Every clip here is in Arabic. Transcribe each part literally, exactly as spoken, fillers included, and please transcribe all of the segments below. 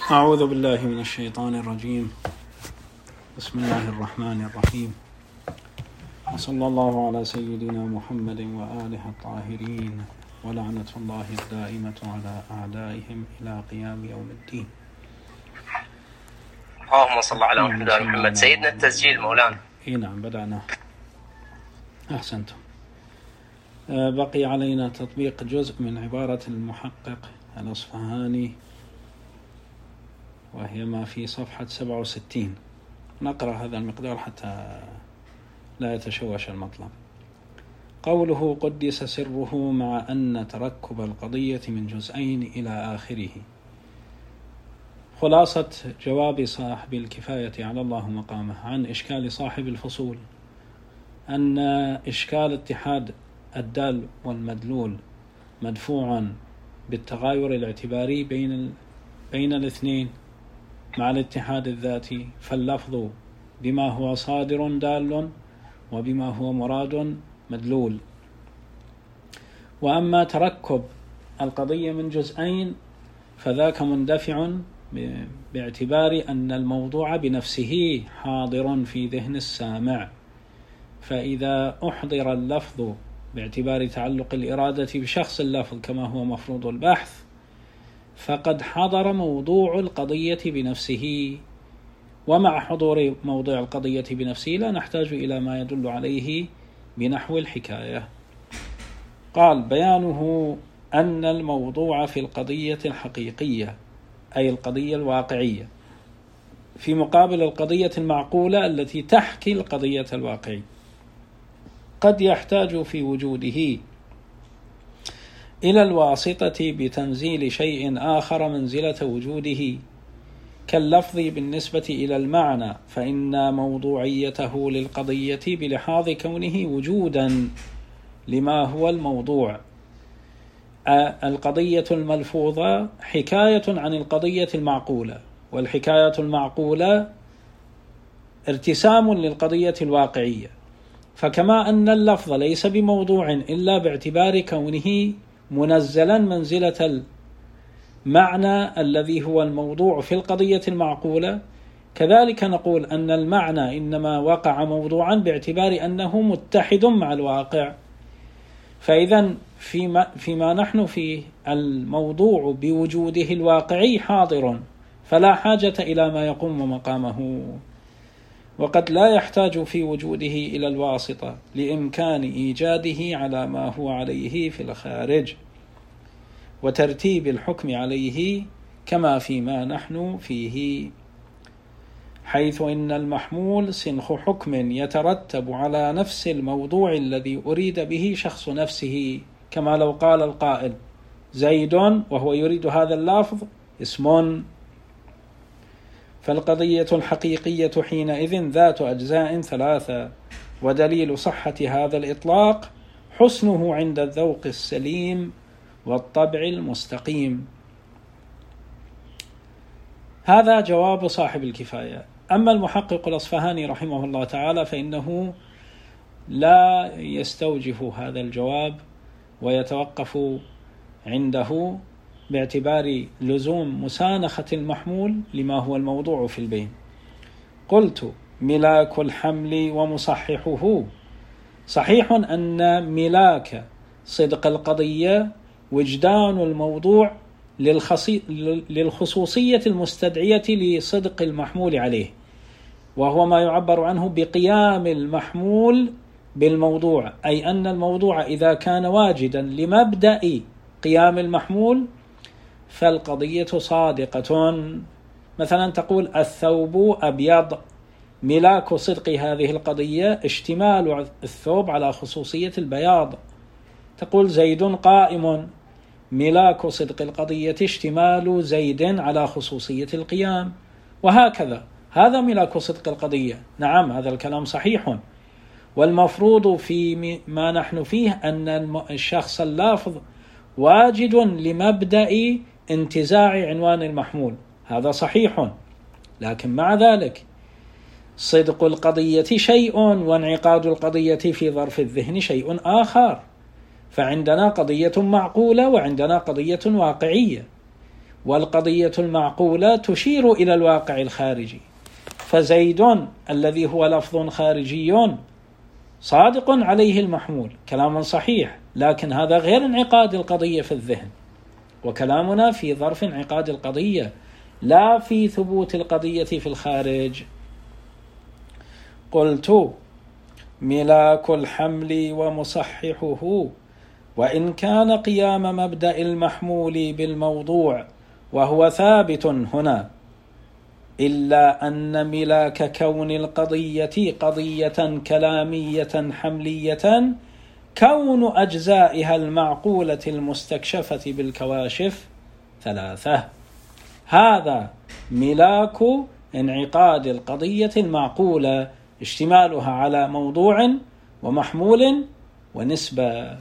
أعوذ بالله من الشيطان الرجيم. بسم الله الرحمن الرحيم، وصلى الله على سيدنا محمد وآله الطاهرين، ولعنة الله الدائمة على أعدائهم إلى قيام يوم الدين. اللهم صل على محمد وآل محمد. سيدنا التسجيل مولانا. إيه نعم بدأنا. أحسنتم. بقي علينا تطبيق جزء من عبارة المحقق الأصفهاني، وهي ما في صفحة سبعة وستين. نقرأ هذا المقدار حتى لا يتشوش المطلب. قوله قدس سره مع أن تركب القضية من جزئين إلى آخره. خلاصة جواب صاحب الكفاية على الله مقامه عن إشكال صاحب الفصول أن إشكال اتحاد الدال والمدلول مدفوع بالتغاير الاعتباري بين بين الاثنين مع الاتحاد الذاتي، فاللفظ بما هو صادر دال وبما هو مراد مدلول. وأما تركب القضية من جزئين فذاك مندفع باعتبار أن الموضوع بنفسه حاضر في ذهن السامع، فإذا أحضر اللفظ باعتبار تعلق الإرادة بشخص اللفظ كما هو مفروض البحث، فقد حضر موضوع القضية بنفسه. ومع حضور موضوع القضية بنفسه لا نحتاج إلى ما يدل عليه بنحو الحكاية. قال بيانه أن الموضوع في القضية الحقيقية أي القضية الواقعية في مقابل القضية المعقولة التي تحكي القضية الواقعية قد يحتاج في وجوده إلى الواسطة بتنزيل شيء آخر منزلة وجوده كاللفظ بالنسبة إلى المعنى، فإن موضوعيته للقضية بلحاظ كونه وجودا لما هو الموضوع. القضية الملفوظة حكاية عن القضية المعقولة، والحكاية المعقولة ارتسام للقضية الواقعية. فكما أن اللفظ ليس بموضوع إلا باعتبار كونه منزلا منزلة المعنى الذي هو الموضوع في القضية المعقولة، كذلك نقول أن المعنى إنما وقع موضوعا باعتبار أنه متحد مع الواقع. فإذا فيما, فيما نحن فيه الموضوع بوجوده الواقعي حاضر، فلا حاجة إلى ما يقوم مقامه، وقد لا يحتاج في وجوده إلى الواسطة لإمكان إيجاده على ما هو عليه في الخارج وترتيب الحكم عليه كما فيما نحن فيه، حيث إن المحمول سنخ حكم يترتب على نفس الموضوع الذي أريد به شخص نفسه، كما لو قال القائل زيد وهو يريد هذا اللفظ اسم. فالقضية الحقيقية حينئذ ذات أجزاء ثلاثة، ودليل صحة هذا الإطلاق حسنه عند الذوق السليم والطبع المستقيم. هذا جواب صاحب الكفاية. أما المحقق الأصفهاني رحمه الله تعالى فإنه لا يستوجف هذا الجواب ويتوقف عنده باعتبار لزوم مسانخة المحمول لما هو الموضوع في البين. قلت ملاك الحمل ومصححه. صحيح أن ملاك صدق القضية وجدان الموضوع للخصوصية المستدعية لصدق المحمول عليه، وهو ما يعبر عنه بقيام المحمول بالموضوع، أي أن الموضوع إذا كان واجدا لمبدأ قيام المحمول فالقضية صادقة. مثلا تقول الثوب أبيض، ملاك صدق هذه القضية اشتمال الثوب على خصوصية البياض. تقول زيد قائم، ملاك صدق القضية اشتمال زيد على خصوصية القيام، وهكذا. هذا ملاك صدق القضية. نعم هذا الكلام صحيح، والمفروض في ما نحن فيه أن الشخص اللافظ واجد لمبدأ انتزاع عنوان المحمول، هذا صحيح. لكن مع ذلك صدق القضية شيء وانعقاد القضية في ظرف الذهن شيء آخر. فعندنا قضية معقولة وعندنا قضية واقعية، والقضية المعقولة تشير إلى الواقع الخارجي. فزيد الذي هو لفظ خارجي صادق عليه المحمول، كلام صحيح، لكن هذا غير انعقاد القضية في الذهن، وكلامنا في ظرف انعقاد القضية لا في ثبوت القضية في الخارج. قلت: ملاك الحمل ومصححه وإن كان قيام مبدأ المحمول بالموضوع وهو ثابت هنا، إلا أن ملاك كون القضية قضية كلامية حملية كون أجزائها المعقولة المستكشفة بالكواشف ثلاثة. هذا ملاك انعقاد القضية المعقولة، اشتمالها على موضوع ومحمول ونسبة.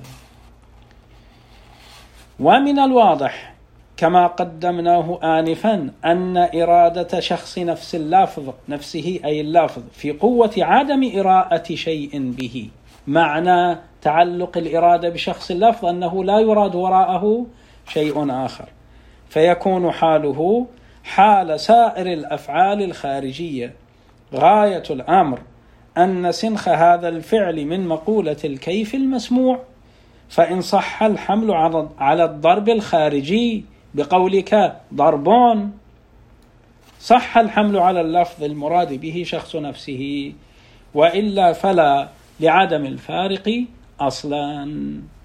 ومن الواضح كما قدمناه آنفا أن إرادة شخص نفس اللفظ نفسه أي اللفظ في قوة عدم إراءة شيء به. معنى تعلق الإرادة بشخص اللفظ أنه لا يراد وراءه شيء آخر، فيكون حاله حال سائر الأفعال الخارجية. غاية الأمر أن سنخ هذا الفعل من مقولة الكيف المسموع، فإن صح الحمل على الضرب الخارجي بقولك ضربون، صح الحمل على اللفظ المراد به شخص نفسه، وإلا فلا، لعدم الفارق أصلا.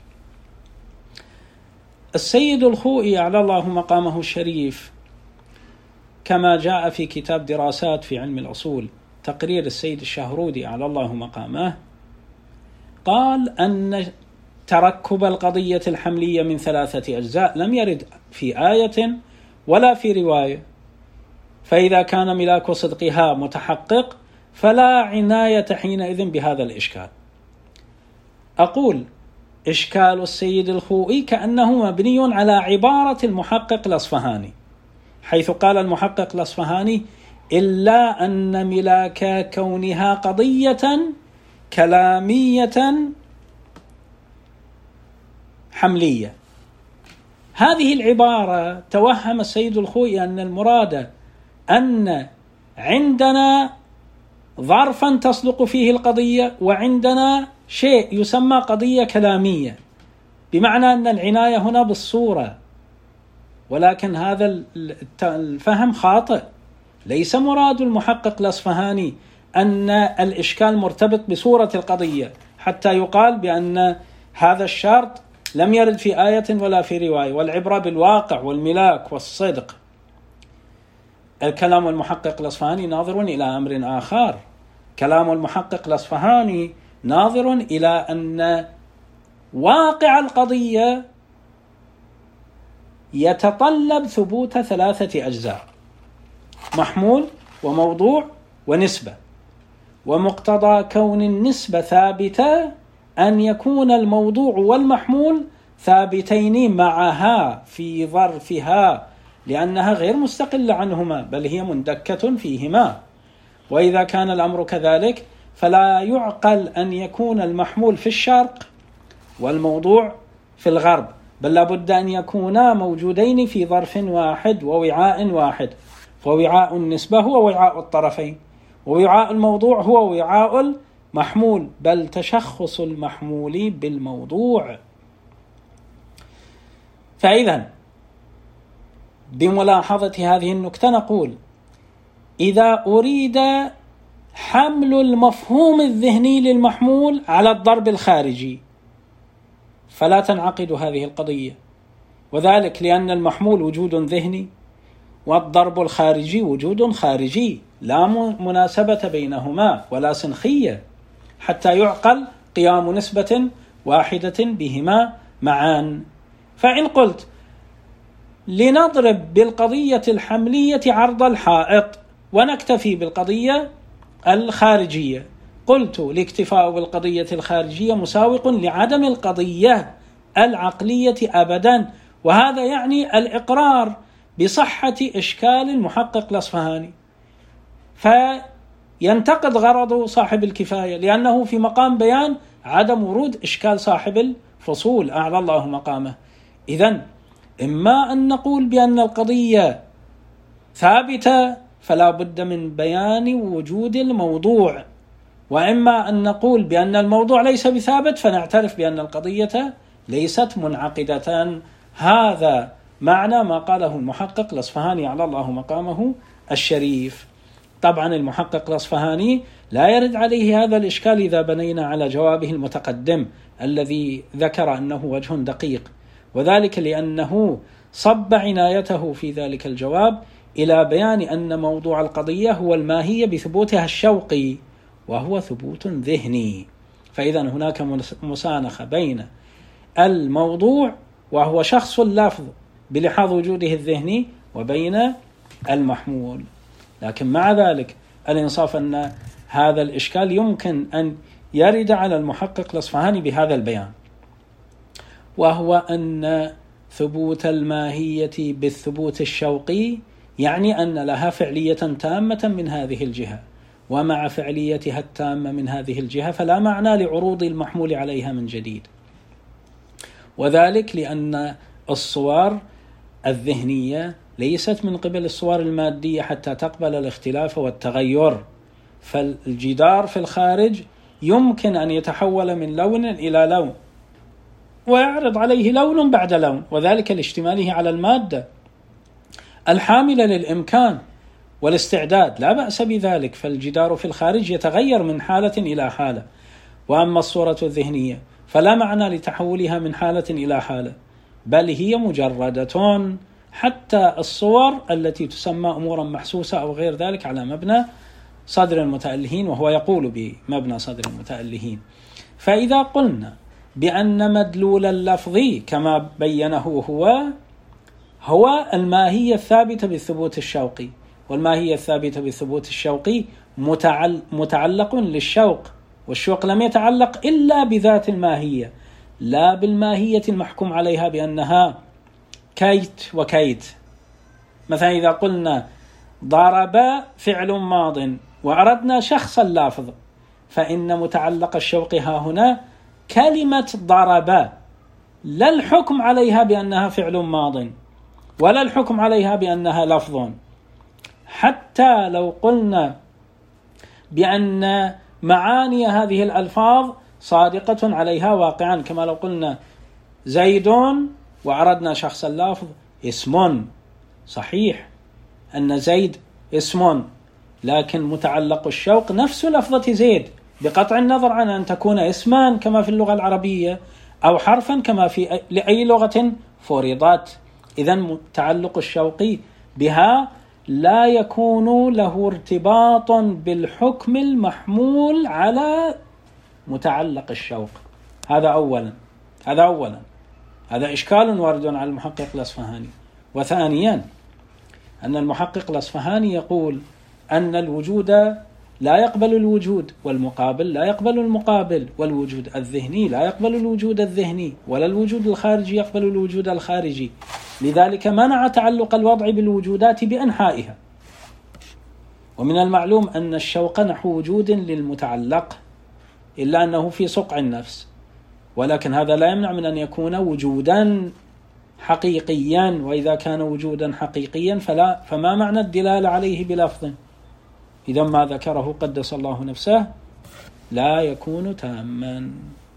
السيد الخوئي على الله مقامه الشريف كما جاء في كتاب دراسات في علم الأصول تقرير السيد الشهرودي على الله مقامه، قال أن تركب القضية الحملية من ثلاثة أجزاء لم يرد في آية ولا في رواية، فإذا كان ملاك صدقها متحقق فلا عناية حينئذ بهذا الإشكال. أقول: إشكال السيد الخوئي كأنه مبني على عبارة المحقق الأصفهاني، حيث قال المحقق الأصفهاني: إلا أن ملاك كونها قضية كلامية حملية. هذه العبارة توهم السيد الخوئي أن المراد أن عندنا ظرفا تصدق فيه القضية وعندنا شيء يسمى قضية كلامية، بمعنى أن العناية هنا بالصورة، ولكن هذا الفهم خاطئ. ليس مراد المحقق الأصفهاني أن الإشكال مرتبط بصورة القضية حتى يقال بأن هذا الشرط لم يرد في آية ولا في رواية، والعبرة بالواقع والملاك والصدق. الكلام المحقق الأصفهاني ناظر إلى أمر آخر. كلام المحقق الأصفهاني ناظر إلى أن واقع القضية يتطلب ثبوت ثلاثة أجزاء: محمول وموضوع ونسبة، ومقتضى كون النسبة ثابتة أن يكون الموضوع والمحمول ثابتين معها في ظرفها، لأنها غير مستقلة عنهما بل هي مندكة فيهما. وإذا كان الأمر كذلك فلا يعقل أن يكون المحمول في الشرق والموضوع في الغرب، بل لابد أن يكونا موجودين في ظرف واحد ووعاء واحد، فوعاء النسبة هو وعاء الطرفين، ووعاء الموضوع هو وعاء المحمول، بل تشخص المحمول بالموضوع. فإذا بملاحظة هذه النكتة نقول: إذا أريد حمل المفهوم الذهني للمحمول على الضرب الخارجي فلا تنعقد هذه القضية، وذلك لأن المحمول وجود ذهني والضرب الخارجي وجود خارجي، لا مناسبة بينهما ولا سنخية حتى يعقل قيام نسبة واحدة بهما معا. فإن قلت لنضرب بالقضية الحملية عرض الحائط ونكتفي بالقضية الخارجية، قلت الاكتفاء بالقضية الخارجية مساوق لعدم القضية العقلية أبدا، وهذا يعني الإقرار بصحة إشكال المحقق الأصفهاني، فينتقد غرض صاحب الكفاية لأنه في مقام بيان عدم ورود إشكال صاحب الفصول أعلى الله مقامه. إذن إما أن نقول بأن القضية ثابتة فلا بد من بيان وجود الموضوع، وإما أن نقول بأن الموضوع ليس بثابت فنعترف بأن القضية ليست منعقدة. هذا معنى ما قاله المحقق الأصفهاني على الله مقامه الشريف. طبعا المحقق الأصفهاني لا يرد عليه هذا الإشكال إذا بنينا على جوابه المتقدم الذي ذكر أنه وجه دقيق، وذلك لأنه صب عنايته في ذلك الجواب إلى بيان أن موضوع القضية هو الماهية بثبوتها الشوقي وهو ثبوت ذهني. فإذا هناك مسانخة بين الموضوع وهو شخص اللفظ بلحاظ وجوده الذهني وبين المحمول. لكن مع ذلك الإنصاف أن هذا الإشكال يمكن أن يرد على المحقق الأصفهاني بهذا البيان، وهو أن ثبوت الماهية بالثبوت الشوقي يعني أن لها فعلية تامة من هذه الجهة، ومع فعليتها التامة من هذه الجهة فلا معنى لعروض المحمول عليها من جديد، وذلك لأن الصور الذهنية ليست من قبل الصور المادية حتى تقبل الاختلاف والتغير. فالجدار في الخارج يمكن أن يتحول من لون إلى لون ويعرض عليه لون بعد لون، وذلك لاشتماله على المادة الحاملة للإمكان والاستعداد، لا بأس بذلك. فالجدار في الخارج يتغير من حالة إلى حالة، وأما الصورة الذهنية فلا معنى لتحولها من حالة إلى حالة، بل هي مجردة. حتى الصور التي تسمى أمورا محسوسة أو غير ذلك على مبنى صدر المتألهين، وهو يقول بمبنى صدر المتألهين. فإذا قلنا بأن مدلول اللفظ كما بينه هو هو الماهية الثابتة بالثبوت الشوقي، والماهية الثابتة بالثبوت الشوقي متعلق للشوق، والشوق لم يتعلق إلا بذات الماهية لا بالماهية المحكوم عليها بأنها كيت وكيت. مثلا إذا قلنا ضرب فعل ماض وأردنا شخص اللافظ، فإن متعلق الشوق ها هنا كلمة ضرب، لا الحكم عليها بأنها فعل ماض ولا الحكم عليها بأنها لفظ. حتى لو قلنا بأن معاني هذه الألفاظ صادقة عليها واقعا، كما لو قلنا زيد وعرضنا شخص اللافظ اسم، صحيح أن زيد اسم، لكن متعلق الشوق نفس لفظة زيد بقطع النظر عن أن تكون اسما كما في اللغة العربية أو حرفا كما في لأي لغة فرضت. إذن متعلق الشوق بها لا يكون له ارتباط بالحكم المحمول على متعلق الشوق. هذا أولا هذا أولا هذا إشكال وارد على المحقق الأصفهاني. وثانيا أن المحقق الأصفهاني يقول أن الوجود لا يقبل الوجود، والمقابل لا يقبل المقابل، والوجود الذهني لا يقبل الوجود الذهني، ولا الوجود الخارجي يقبل الوجود الخارجي. لذلك منع تعلق الوضع بالوجودات بأنحائها. ومن المعلوم أن الشوق نحو وجود للمتعلق إلا أنه في صقع النفس، ولكن هذا لا يمنع من أن يكون وجودا حقيقيا، وإذا كان وجودا حقيقيا فلا فما معنى الدلالة عليه بلفظ؟ إذا ما ذكره قدس الله نفسه لا يكون تاما.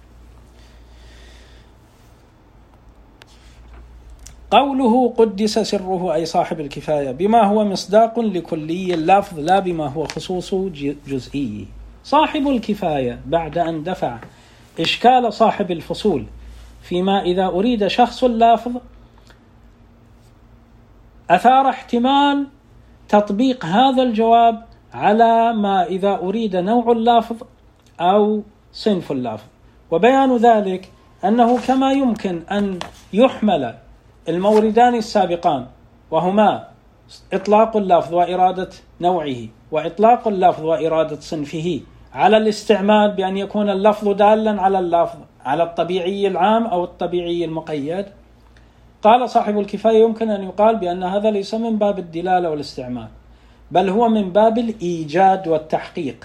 قوله قدس سره أي صاحب الكفاية بما هو مصداق لكلي اللفظ لا بما هو خصوص جزئي. صاحب الكفاية بعد أن دفع إشكال صاحب الفصول فيما إذا أريد شخص اللافظ أثار احتمال تطبيق هذا الجواب على ما إذا أريد نوع اللافظ أو صنف اللافظ، وبيان ذلك أنه كما يمكن أن يحمل الموردان السابقان وهما إطلاق اللفظ وإرادة نوعه وإطلاق اللفظ وإرادة صنفه على الاستعمال بأن يكون اللفظ دالا على اللفظ على الطبيعي العام أو الطبيعي المقيد، قال صاحب الكفاية يمكن أن يقال بأن هذا ليس من باب الدلالة والاستعمال، بل هو من باب الإيجاد والتحقيق.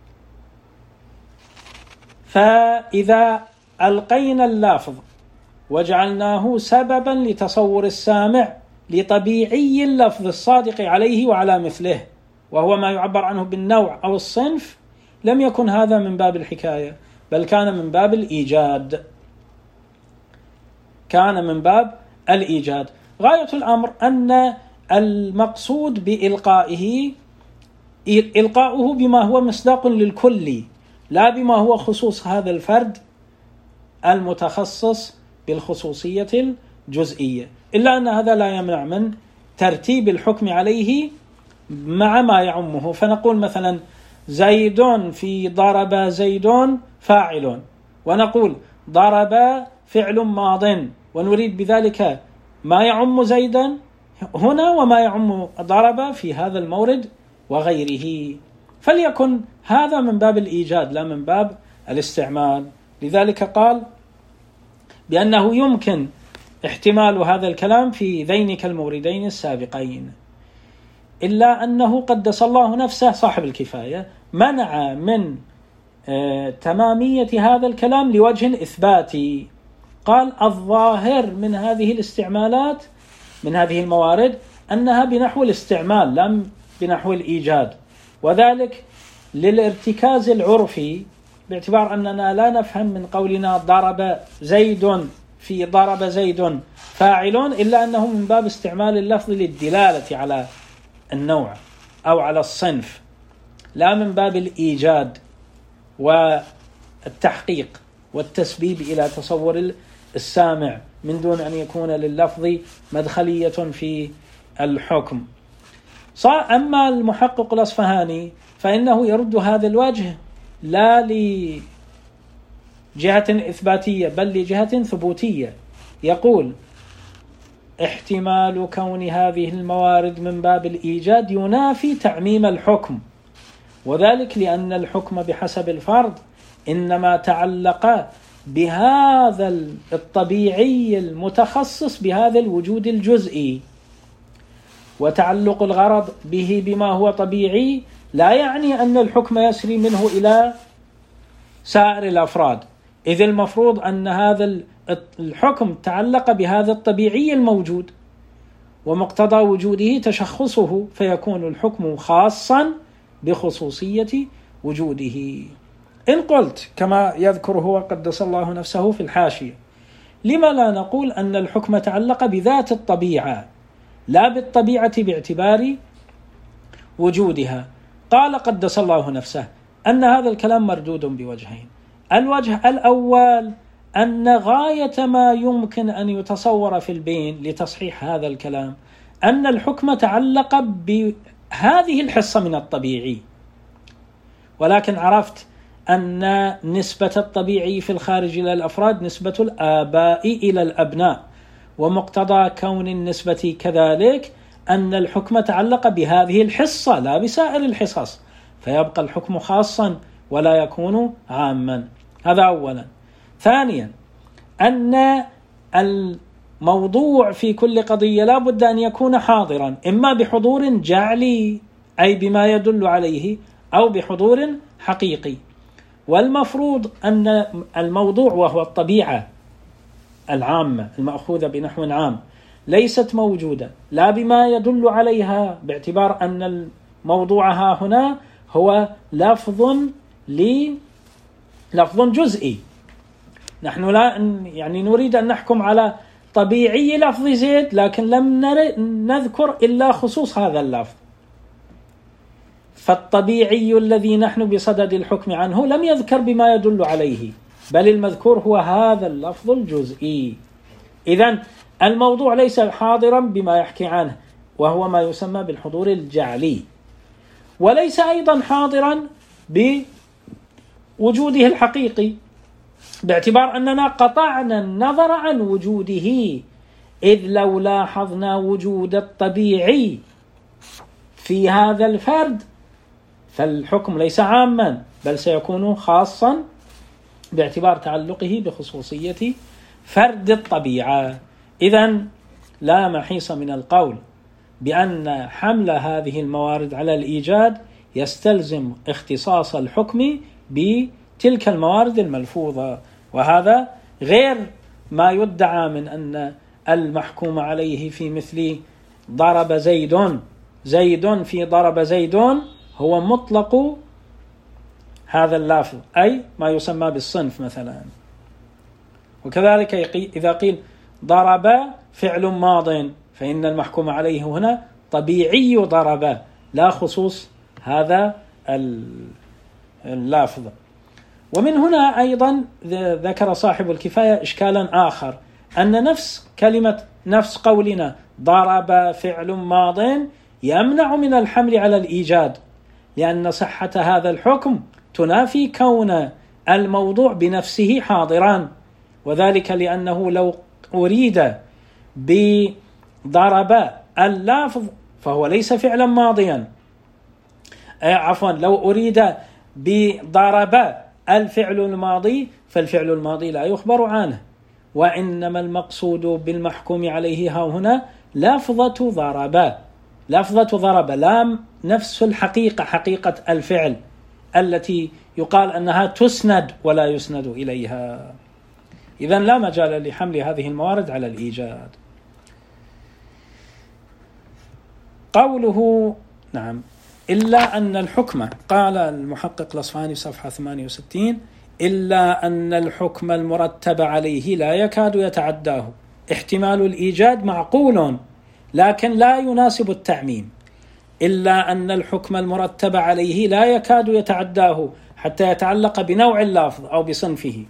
فإذا ألقينا اللافظ وجعلناه سببا لتصور السامع لطبيعي اللفظ الصادق عليه وعلى مثله، وهو ما يعبر عنه بالنوع أو الصنف، لم يكن هذا من باب الحكاية، بل كان من باب الإيجاد. كان من باب الإيجاد. غاية الأمر أن المقصود بإلقائه إلقاؤه بما هو مصداق للكل، لا بما هو خصوص هذا الفرد المتخصص بالخصوصية الجزئية، إلا أن هذا لا يمنع من ترتيب الحكم عليه مع ما يعمه. فنقول مثلا زيد في ضرب زيد فاعل، ونقول ضرب فعل ماض، ونريد بذلك ما يعم زيدا هنا وما يعم ضرب في هذا المورد وغيره. فليكن هذا من باب الإيجاد لا من باب الاستعمال. لذلك قال بأنه يمكن احتمال هذا الكلام في ذينك الموردين السابقين، إلا أنه قدس الله نفسه صاحب الكفاية منع من آه تمامية هذا الكلام لوجه إثباتي. قال الظاهر من هذه الاستعمالات من هذه الموارد أنها بنحو الاستعمال لا بنحو الإيجاد، وذلك للارتكاز العرفي، باعتبار أننا لا نفهم من قولنا ضرب زيد في ضرب زيد فاعل إلا أنه من باب استعمال اللفظ للدلالة على النوع أو على الصنف، لا من باب الإيجاد والتحقيق والتسبيب إلى تصور السامع من دون أن يكون لللفظ مدخلية في الحكم. أما المحقق الأصفهاني فإنه يرد هذا الوجه لا لجهة إثباتية بل لجهة ثبوتية. يقول احتمال كون هذه الموارد من باب الإيجاد ينافي تعميم الحكم، وذلك لأن الحكم بحسب الفرض إنما تعلق بهذا الطبيعي المتخصص بهذا الوجود الجزئي، وتعلق الغرض به بما هو طبيعي لا يعني أن الحكم يسري منه إلى سائر الأفراد، إذ المفروض أن هذا الحكم تعلق بهذا الطبيعي الموجود، ومقتضى وجوده تشخصه، فيكون الحكم خاصا بخصوصية وجوده. إن قلت كما يذكر هو قدس الله نفسه في الحاشية لما لا نقول أن الحكم تعلق بذات الطبيعة لا بالطبيعة باعتبار وجودها؟ قال قدس الله نفسه أن هذا الكلام مردود بوجهين. الوجه الأول أن غاية ما يمكن أن يتصور في البين لتصحيح هذا الكلام أن الحكم تعلق بهذه الحصة من الطبيعي، ولكن عرفت أن نسبة الطبيعي في الخارج إلى الأفراد نسبة الآباء إلى الأبناء، ومقتضى كون النسبة كذلك أن الحكم تعلق بهذه الحصة لا بسائر الحصص، فيبقى الحكم خاصا ولا يكون عاما. هذا أولا. ثانيا أن الموضوع في كل قضية لا بد أن يكون حاضرا، إما بحضور جعلي أي بما يدل عليه، أو بحضور حقيقي. والمفروض أن الموضوع وهو الطبيعة العامة المأخوذة بنحو عام ليست موجودة لا بما يدل عليها، باعتبار أن الموضوع هنا هو لفظ لي لفظ جزئي. نحن لا يعني نريد أن نحكم على طبيعي لفظ زيد، لكن لم نذكر إلا خصوص هذا اللفظ، فالطبيعي الذي نحن بصدد الحكم عنه لم يذكر بما يدل عليه، بل المذكور هو هذا اللفظ الجزئي. إذن الموضوع ليس حاضرا بما يحكي عنه، وهو ما يسمى بالحضور الجعلي، وليس أيضا حاضرا بوجوده الحقيقي، باعتبار أننا قطعنا النظر عن وجوده، إذ لو لاحظنا وجود الطبيعي في هذا الفرد فالحكم ليس عاما بل سيكون خاصا باعتبار تعلقه بخصوصية فرد الطبيعة. إذن لا محيص من القول بأن حمل هذه الموارد على الإيجاد يستلزم اختصاص الحكم بتلك الموارد الملفوظة، وهذا غير ما يدعى من أن المحكوم عليه في مثل ضرب زيد زيد في ضرب زيد هو مطلق هذا اللفظ، أي ما يسمى بالصنف مثلا. وكذلك إذا قيل ضرب فعل ماض فإن المحكوم عليه هنا طبيعي ضرب، لا خصوص هذا اللفظ. ومن هنا أيضا ذكر صاحب الكفاية إشكالا آخر، أن نفس كلمة نفس قولنا ضرب فعل ماض يمنع من الحمل على الإيجاد، لأن صحة هذا الحكم تنافي كون الموضوع بنفسه حاضران، وذلك لأنه لو أريد بضرب اللفظ فهو ليس فعلا ماضيا، عفوا لو أريد بضرب الفعل الماضي فالفعل الماضي لا يخبر عنه، وإنما المقصود بالمحكوم عليه ها هنا لفظة ضرب، لفظة ضرب لا نفس الحقيقة، حقيقة الفعل التي يقال أنها تسند ولا يسند إليها. إذن لا مجال لحمل هذه الموارد على الإيجاد. قوله نعم إلا أن الحكم، قال المحقق الأصفهاني صفحة ثمانية وستين: إلا أن الحكم المرتب عليه لا يكاد يتعداه. احتمال الإيجاد معقول لكن لا يناسب التعميم. إلا أن الحكم المرتب عليه لا يكاد يتعداه حتى يتعلق بنوع اللفظ أو بصنفه،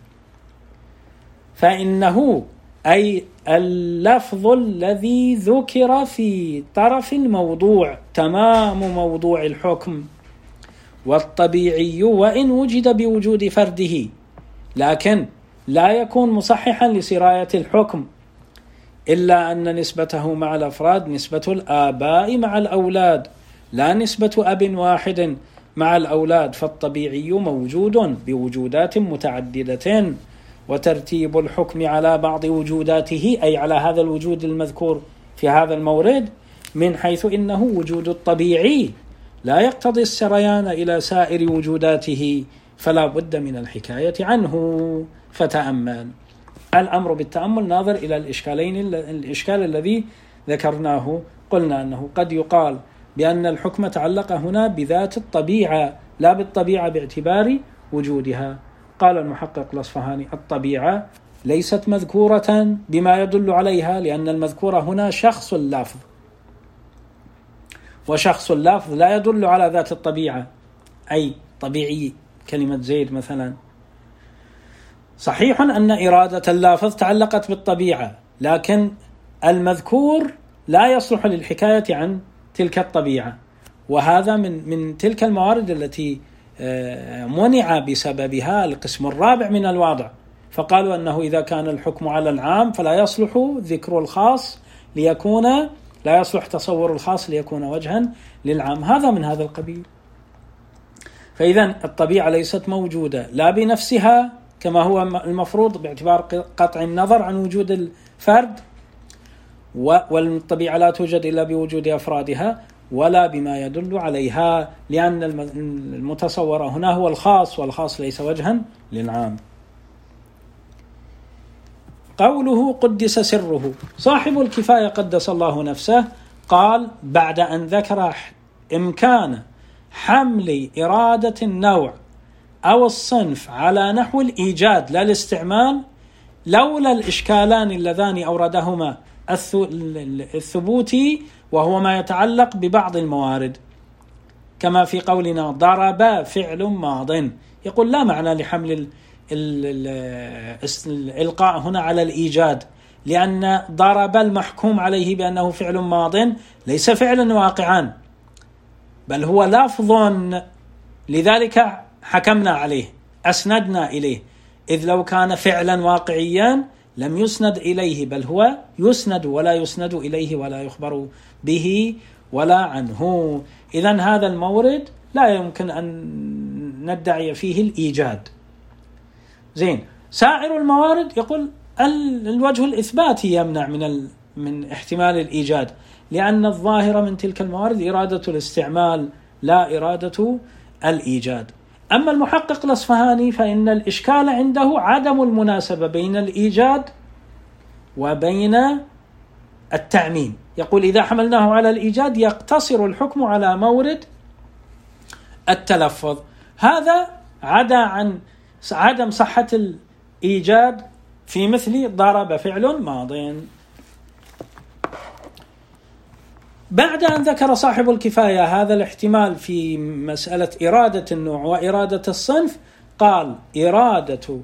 فإنه أي اللفظ الذي ذكر في طرف الموضوع تمام موضوع الحكم، والطبيعي وإن وجد بوجود فرده لكن لا يكون مصححا لسراية الحكم، إلا أن نسبته مع الأفراد نسبة الآباء مع الأولاد لا نسبة أب واحد مع الأولاد، فالطبيعي موجود بوجودات متعددة، وترتيب الحكم على بعض وجوداته أي على هذا الوجود المذكور في هذا المورد من حيث إنه وجود الطبيعي لا يقتضي السريان إلى سائر وجوداته، فلا بد من الحكاية عنه. فتأمل. الأمر بالتأمل ناظر إلى الإشكالين، الإشكال الذي ذكرناه قلنا أنه قد يقال بأن الحكم تعلق هنا بذات الطبيعة لا بالطبيعة باعتبار وجودها. قال المحقق الأصفهاني: الطبيعة ليست مذكورة بما يدل عليها، لأن المذكور هنا شخص اللفظ، وشخص اللفظ لا يدل على ذات الطبيعة أي طبيعي. كلمة زيد مثلا، صحيح أن إرادة اللافظ تعلقت بالطبيعة، لكن المذكور لا يصلح للحكاية عن تلك الطبيعة، وهذا من من تلك الموارد التي منع بسببها القسم الرابع من الواضع، فقالوا أنه إذا كان الحكم على العام فلا يصلح ذكر الخاص ليكون لا يصلح تصور الخاص ليكون وجها للعام، هذا من هذا القبيل. فإذا الطبيعة ليست موجودة لا بنفسها كما هو المفروض باعتبار قطع النظر عن وجود الفرد، والطبيعة لا توجد إلا بوجود أفرادها، ولا بما يدل عليها، لأن المتصور هنا هو الخاص، والخاص ليس وجها للعام. قوله قدس سره، صاحب الكفاية قدس الله نفسه قال بعد أن ذكر إمكان حمل إرادة النوع أو الصنف على نحو الإيجاد لا الاستعمال، لولا الإشكالان اللذان أوردهما الثبوتي وهو ما يتعلق ببعض الموارد، كما في قولنا ضرب فعل ماض، يقول لا معنى لحمل الإلقاء هنا على الإيجاد، لأن ضرب المحكوم عليه بأنه فعل ماض ليس فعلا واقعا بل هو لفظ، لذلك حكمنا عليه أسندنا إليه، إذ لو كان فعلا واقعيا لم يسند إليه بل هو يسند ولا يسند إليه ولا يخبر به ولا عنه. إذن هذا المورد لا يمكن أن ندعي فيه الإيجاد. زين، سائر الموارد يقول الوجه الإثباتي يمنع من من احتمال الإيجاد، لأن الظاهرة من تلك الموارد إرادة الاستعمال لا إرادة الإيجاد. أما المحقق الأصفهاني فإن الإشكال عنده عدم المناسبة بين الإيجاد وبين التعميم. يقول إذا حملناه على الإيجاد يقتصر الحكم على مورد التلفظ. هذا عدا عن عدم صحة الإيجاد في مثل ضرب فعل ماض. بعد أن ذكر صاحب الكفاية هذا الاحتمال في مسألة إرادة النوع وإرادة الصنف، قال إرادة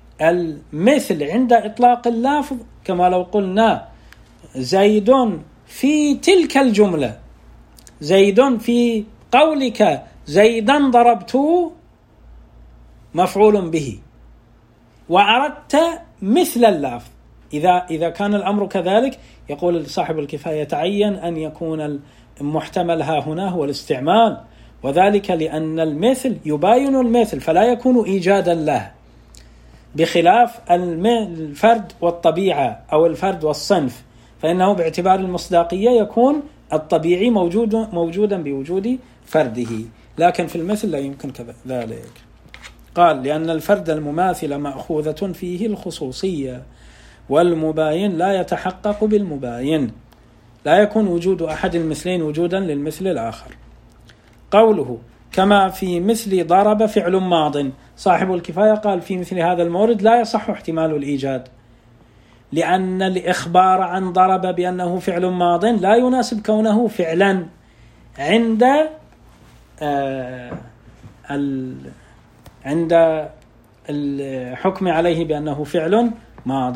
المثل عند إطلاق اللفظ كما لو قلنا زيد في تلك الجملة، زيد في قولك زيدا ضربته مفعول به، وأردت مثل اللفظ. إذا إذا كان الأمر كذلك يقول صاحب الكفاية يتعين أن يكون المحتمل ها هنا هو الاستعمال، وذلك لأن المثل يباين المثل فلا يكون إيجادا له، بخلاف الفرد والطبيعة أو الفرد والصنف، فإنه باعتبار المصداقية يكون الطبيعي موجود موجودا بوجود فرده، لكن في المثل لا يمكن كذلك. قال لأن الفرد المماثل مأخوذة فيه الخصوصية، والمباين لا يتحقق بالمباين، لا يكون وجود أحد المثلين وجودا للمثل الآخر. قوله كما في مثل ضرب فعل ماض، صاحب الكفاية قال في مثل هذا المورد لا يصح احتمال الإيجاد، لأن الإخبار عن ضرب بأنه فعل ماض لا يناسب كونه فعلا عند آه ال عند الحكم عليه بأنه فعل ماض.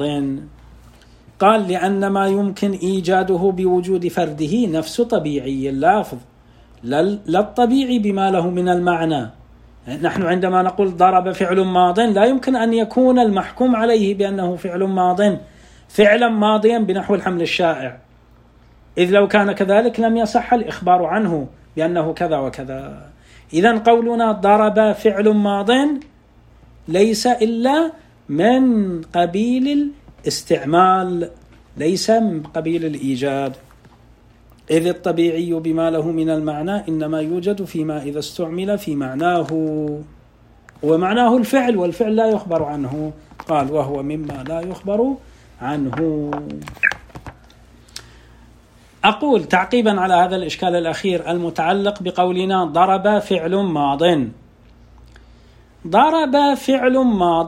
قال لأن ما يمكن إيجاده بوجود فرده نفس طبيعي اللافظ لا الطبيعي بما له من المعنى. نحن عندما نقول ضرب فعل ماض لا يمكن أن يكون المحكوم عليه بأنه فعل ماض فعلا ماضيا بنحو الحمل الشائع، إذ لو كان كذلك لم يصح الإخبار عنه بأنه كذا وكذا. إذن قولنا ضرب فعل ماض ليس إلا من قبيل الاستعمال، ليس من قبيل الإيجاد، إذ الطبيعي بما له من المعنى إنما يوجد فيما إذا استعمل في معناه، ومعناه الفعل، والفعل لا يخبر عنه. قال وهو مما لا يخبر عنه. أقول تعقيبا على هذا الإشكال الأخير المتعلق بقولنا ضرب فعل ماض. ضرب فعل ماض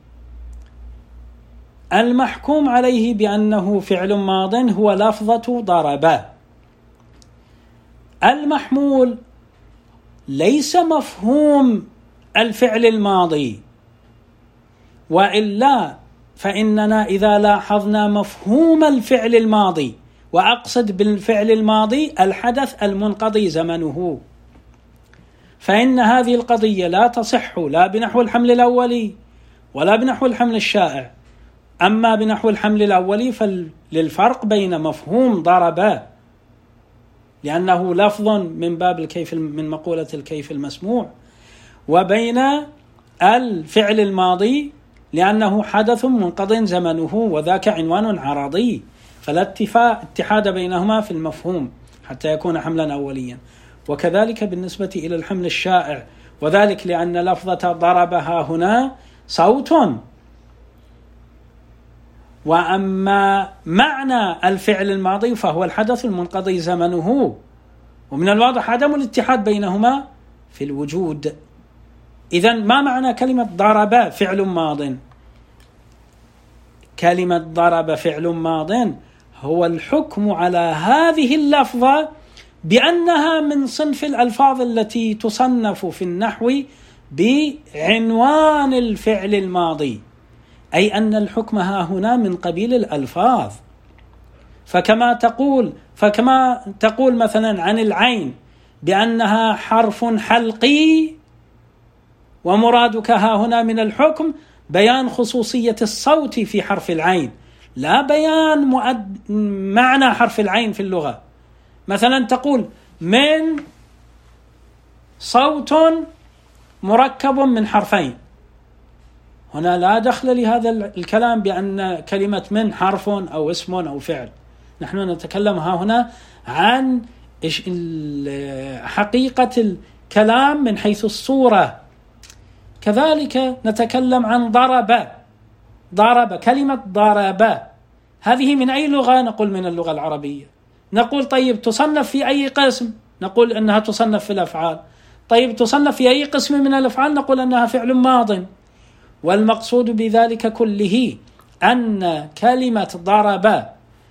المحكوم عليه بأنه فعل ماض هو لفظة ضرب، المحمول ليس مفهوم الفعل الماضي، وإلا فإننا إذا لاحظنا مفهوم الفعل الماضي، وأقصد بالفعل الماضي الحدث المنقضي زمنه، فإن هذه القضية لا تصح لا بنحو الحمل الأولي ولا بنحو الحمل الشائع. أما بنحو الحمل الأولي فللفرق بين مفهوم ضرب لأنه لفظ من باب الكيف من مقولة الكيف المسموع، وبين الفعل الماضي لأنه حدث منقض زمنه، وذاك عنوان عرضي، فلا اتحاد بينهما في المفهوم حتى يكون حملا أوليا. وكذلك بالنسبة إلى الحمل الشائع، وذلك لأن لفظة ضربها هنا صوت، وأما معنى الفعل الماضي فهو الحدث المنقضي زمنه، ومن الواضح عدم الاتحاد بينهما في الوجود. إذن ما معنى كلمة ضرب فعل ماض؟ كلمة ضرب فعل ماض هو الحكم على هذه اللفظة بأنها من صنف الألفاظ التي تصنف في النحو بعنوان الفعل الماضي، أي أن الحكم ها هنا من قبيل الألفاظ. فكما تقول فكما تقول مثلا عن العين بأنها حرف حلقي، ومرادك ها هنا من الحكم بيان خصوصية الصوت في حرف العين، لا بيان مؤد... معنى حرف العين في اللغة. مثلا تقول من صوت مركب من حرفين، هنا لا دخل لهذا الكلام بأن كلمة من حرف أو اسم أو فعل. نحن نتكلم ها هنا عن حقيقة الكلام من حيث الصورة. كذلك نتكلم عن ضرب. ضرب كلمة ضرب هذه من أي لغة؟ نقول من اللغة العربية. نقول طيب تصنف في أي قسم؟ نقول أنها تصنف في الأفعال. طيب تصنف في أي قسم من الأفعال؟ نقول أنها فعل ماض. والمقصود بذلك كله أن كلمة ضرب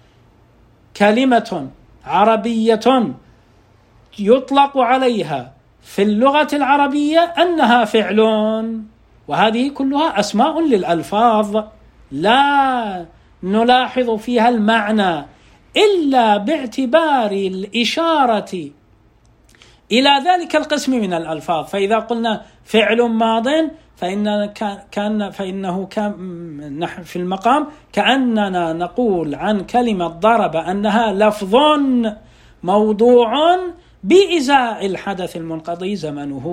كلمة عربية يطلق عليها في اللغة العربية أنها فعل، وهذه كلها أسماء للألفاظ لا نلاحظ فيها المعنى إلا باعتبار الإشارة إلى ذلك القسم من الألفاظ. فإذا قلنا فعل ماض فإن كان فإنه كان في المقام كأننا نقول عن كلمة ضرب أنها لفظ موضوع بإزاء الحدث المنقضي زمنه.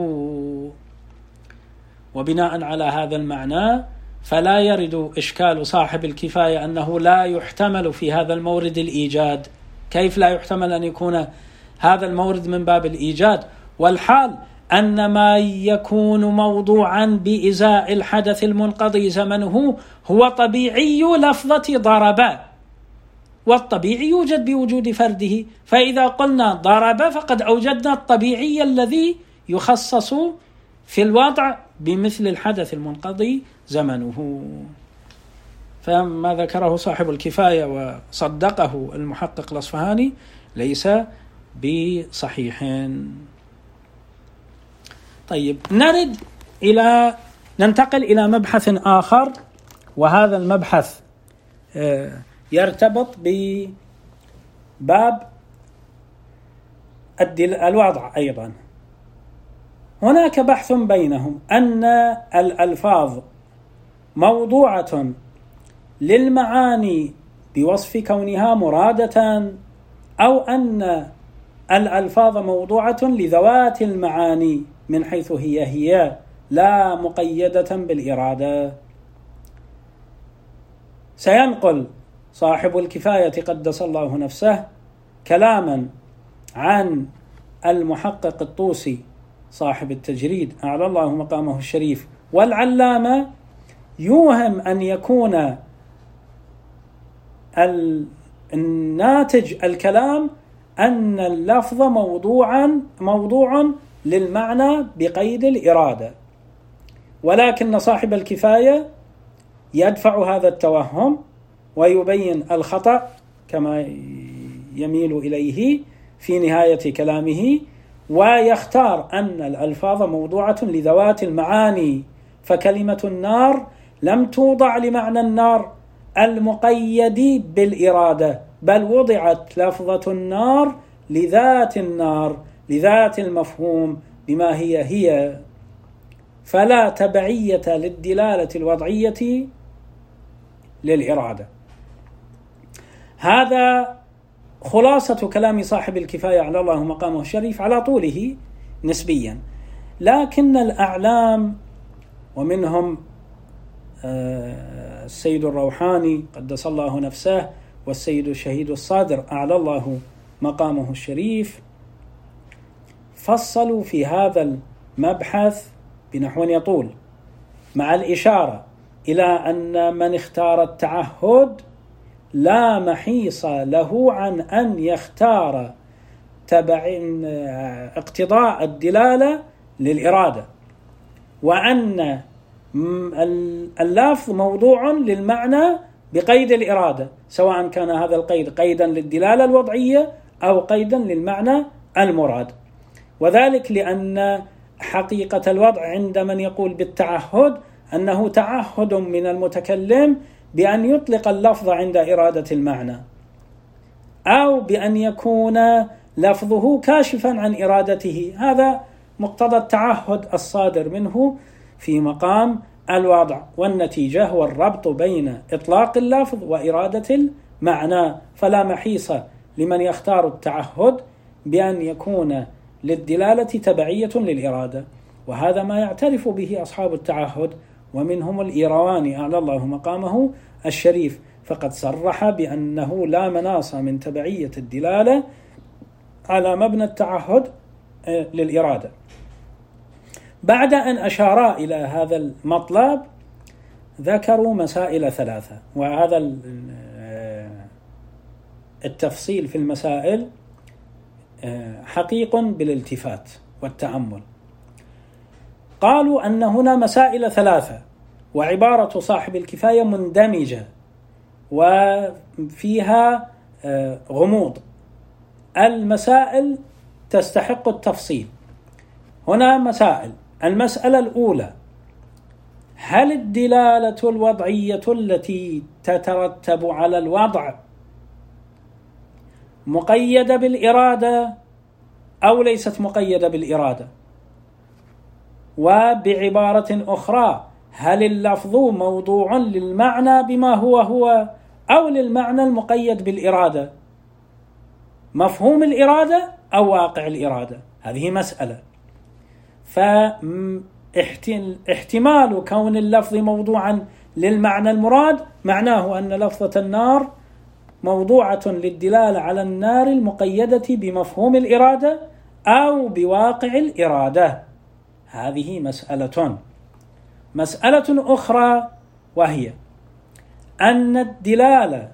وبناء على هذا المعنى فلا يرد إشكال صاحب الكفاية أنه لا يحتمل في هذا المورد الإيجاد. كيف لا يحتمل أن يكون هذا المورد من باب الإيجاد، والحال أن ما يكون موضوعا بإزاء الحدث المنقضي زمنه هو طبيعي لفظة ضرب، والطبيعي يوجد بوجود فرده. فإذا قلنا ضرب فقد أوجدنا الطبيعي الذي يخصص في الوضع بمثل الحدث المنقضي زمنه. فما ذكره صاحب الكفاية وصدقه المحقق الأصفهاني ليس بصحيح. طيب نرد إلى ننتقل إلى مبحث آخر، وهذا المبحث يرتبط بباب الوضع أيضا. هناك بحث بينهم أن الألفاظ موضوعة للمعاني بوصف كونها مرادة، أو أن الألفاظ موضوعة لذوات المعاني من حيث هي هي لا مقيدة بالإرادة. سينقل صاحب الكفاية قدس الله نفسه كلاما عن المحقق الطوسي صاحب التجريد أعلى الله مقامه الشريف والعلامة، يوهم أن يكون الناتج الكلام أن اللفظ موضوعا موضوع للمعنى بقيد الإرادة، ولكن صاحب الكفاية يدفع هذا التوهم ويبين الخطأ كما يميل إليه في نهاية كلامه، ويختار أن الألفاظ موضوعة لذوات المعاني، فكلمة النار لم توضع لمعنى النار المقيد بالإرادة، بل وضعت لفظة النار لذات النار، لذات المفهوم بما هي هي، فلا تبعية للدلالة الوضعية للإرادة. هذا خلاصة كلام صاحب الكفاية على الله مقامه الشريف على طوله نسبيا. لكن الأعلام ومنهم السيد الروحاني قدس الله نفسه والسيد الشهيد الصادر أعلى الله مقامه الشريف فصلوا في هذا المبحث بنحو يطول، مع الإشارة إلى أن من اختار التعهد لا محيص له عن أن يختار تبع اقتضاء الدلالة للإرادة، وأن اللفظ موضوع للمعنى بقيد الإرادة، سواء كان هذا القيد قيدا للدلالة الوضعية أو قيدا للمعنى المراد. وذلك لأن حقيقة الوضع عند من يقول بالتعهد أنه تعهد من المتكلم بأن يطلق اللفظ عند إرادة المعنى، أو بأن يكون لفظه كاشفا عن إرادته. هذا مقتضى التعهد الصادر منه في مقام الوضع، والنتيجة هو الربط بين إطلاق اللفظ وإرادة المعنى. فلا محيص لمن يختار التعهد بأن يكون للدلالة تبعية للإرادة، وهذا ما يعترف به أصحاب التعهد، ومنهم الإيرواني أعلى الله مقامه الشريف، فقد صرح بأنه لا مناص من تبعية الدلالة على مبنى التعهد للإرادة. بعد أن أشارا إلى هذا المطلب ذكروا مسائل ثلاثة، وهذا التفصيل في المسائل حقيق بالالتفات والتأمل. قالوا أن هنا مسائل ثلاثة، وعبارة صاحب الكفاية مندمجة وفيها غموض. المسائل تستحق التفصيل. هنا مسائل. المسألة الأولى: هل الدلالة الوضعية التي تترتب على الوضع مقيدة بالإرادة أو ليست مقيدة بالإرادة؟ وبعبارة أخرى: هل اللفظ موضوع للمعنى بما هو هو أو للمعنى المقيد بالإرادة؟ مفهوم الإرادة أو واقع الإرادة؟ هذه مسألة. فاحتمال كون اللفظ موضوعا للمعنى المراد معناه أن لفظة النار موضوعة للدلالة على النار المقيدة بمفهوم الإرادة أو بواقع الإرادة. هذه مسألة. مسألة أخرى وهي أن الدلالة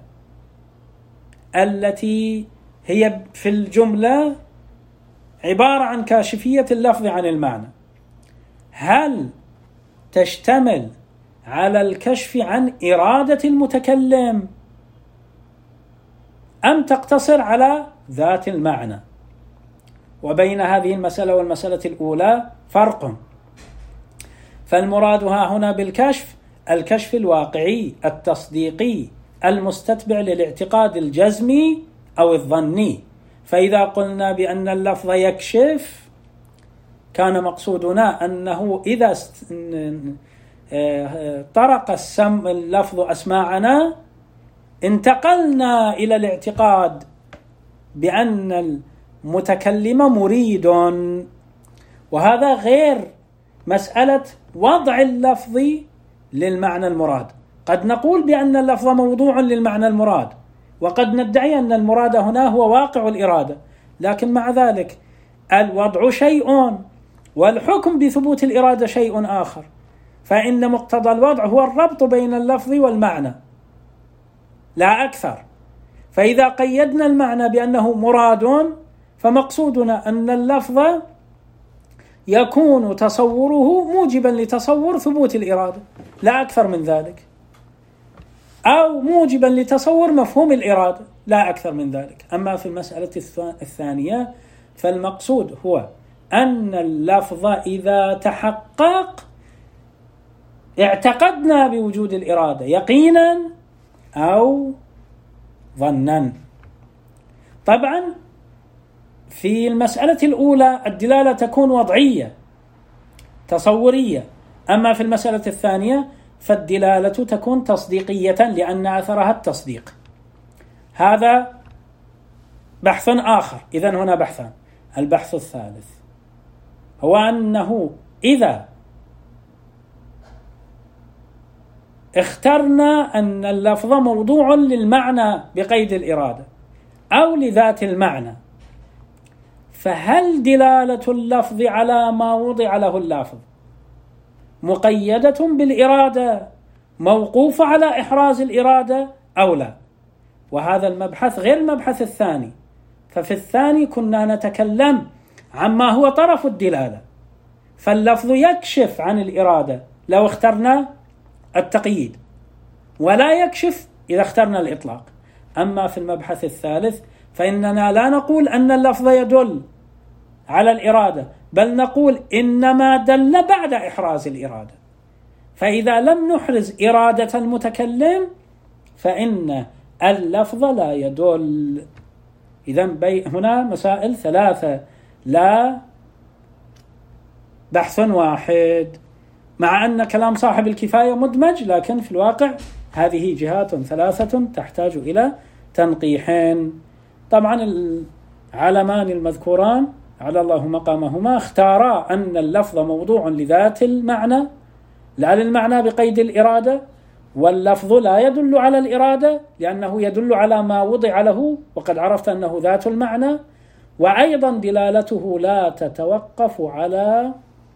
التي هي في الجملة عبارة عن كاشفية اللفظ عن المعنى، هل تشتمل على الكشف عن إرادة المتكلم أم تقتصر على ذات المعنى؟ وبين هذه المسألة والمسألة الأولى فرق. فالمراد ها هنا بالكشف الكشف الواقعي التصديقي المستتبع للاعتقاد الجزمي أو الظني. فإذا قلنا بأن اللفظ يكشف كان مقصودنا أنه إذا طرق السم اللفظ أسماعنا انتقلنا إلى الاعتقاد بأن المتكلم مريد، وهذا غير مسألة وضع اللفظ للمعنى المراد. قد نقول بأن اللفظ موضوع للمعنى المراد، وقد ندعي أن المراد هنا هو واقع الإرادة، لكن مع ذلك الوضع شيء والحكم بثبوت الإرادة شيء آخر. فإن مقتضى الوضع هو الربط بين اللفظ والمعنى لا أكثر. فإذا قيدنا المعنى بأنه مراد فمقصودنا أن اللفظ يكون تصوره موجبا لتصور ثبوت الإرادة لا أكثر من ذلك، أو موجبا لتصور مفهوم الإرادة لا أكثر من ذلك. أما في المسألة الثانية فالمقصود هو أن اللفظ إذا تحقق اعتقدنا بوجود الإرادة يقينا أو ظنا. طبعا في المسألة الأولى الدلالة تكون وضعية تصورية، أما في المسألة الثانية فالدلالة تكون تصديقية لأن أثرها التصديق. هذا بحث آخر. إذن هنا بحثان. البحث الثالث هو أنه إذا اخترنا أن اللفظ موضوع للمعنى بقيد الإرادة أو لذات المعنى، فهل دلالة اللفظ على ما وضع له اللفظ مقيدة بالإرادة موقوفة على إحراز الإرادة أو لا؟ وهذا المبحث غير المبحث الثاني. ففي الثاني كنا نتكلم عما هو طرف الدلالة، فاللفظ يكشف عن الإرادة لو اخترنا التقييد، ولا يكشف إذا اخترنا الإطلاق. أما في المبحث الثالث فإننا لا نقول أن اللفظ يدل على الإرادة، بل نقول إنما دل بعد إحراز الإرادة. فإذا لم نحرز إرادة المتكلم فإن اللفظ لا يدل. إذن هنا مسائل ثلاثة لا بحث واحد، مع أن كلام صاحب الكفاية مدمج، لكن في الواقع هذه جهات ثلاثة تحتاج إلى تنقيحين. طبعا العالمان المذكوران على الله مقامهما اختارا أن اللفظ موضوع لذات المعنى لا للمعنى بقيد الإرادة، واللفظ لا يدل على الإرادة لأنه يدل على ما وضع له، وقد عرفت أنه ذات المعنى، وأيضا دلالته لا تتوقف على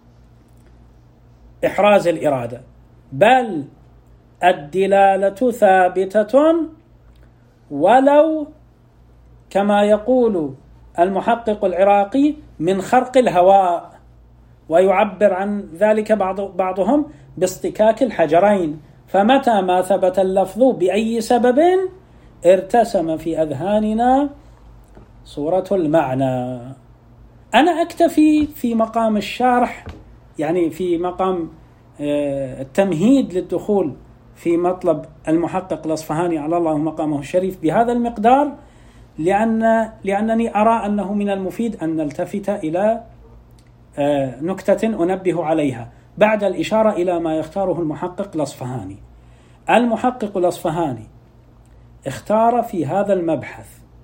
إحراز الإرادة، بل الدلالة ثابتة ولو كما يقول المحقق العراقي من خرق الهواء، ويعبر عن ذلك بعض بعضهم باصطكاك الحجرين. فمتى ما ثبت اللفظ بأي سبب ارتسم في أذهاننا صورة المعنى. أنا أكتفي في مقام الشرح، يعني في مقام التمهيد للدخول في مطلب المحقق الأصفهاني على الله مقامه الشريف بهذا المقدار، لأن لأنني أرى أنه من المفيد أن نلتفت إلى نكتة أنبه عليها بعد الإشارة إلى ما يختاره المحقق الأصفهاني. المحقق الأصفهاني اختار في هذا المبحث،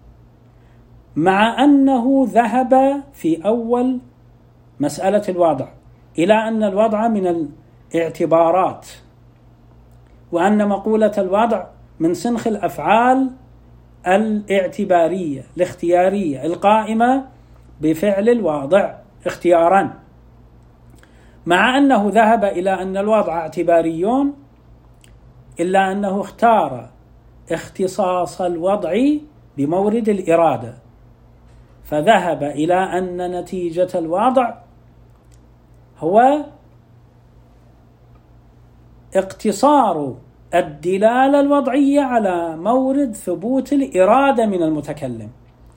مع أنه ذهب في أول مسألة الوضع إلى أن الوضع من الاعتبارات، وأن مقولة الوضع من سنخ الأفعال الاعتبارية الاختيارية القائمة بفعل الواضع اختيارا، مع أنه ذهب إلى أن الوضع اعتباريون، إلا أنه اختار اختصاص الوضع بمورد الإرادة، فذهب إلى أن نتيجة الوضع هو اقتصار الدلالة الوضعية على مورد ثبوت الإرادة من المتكلم.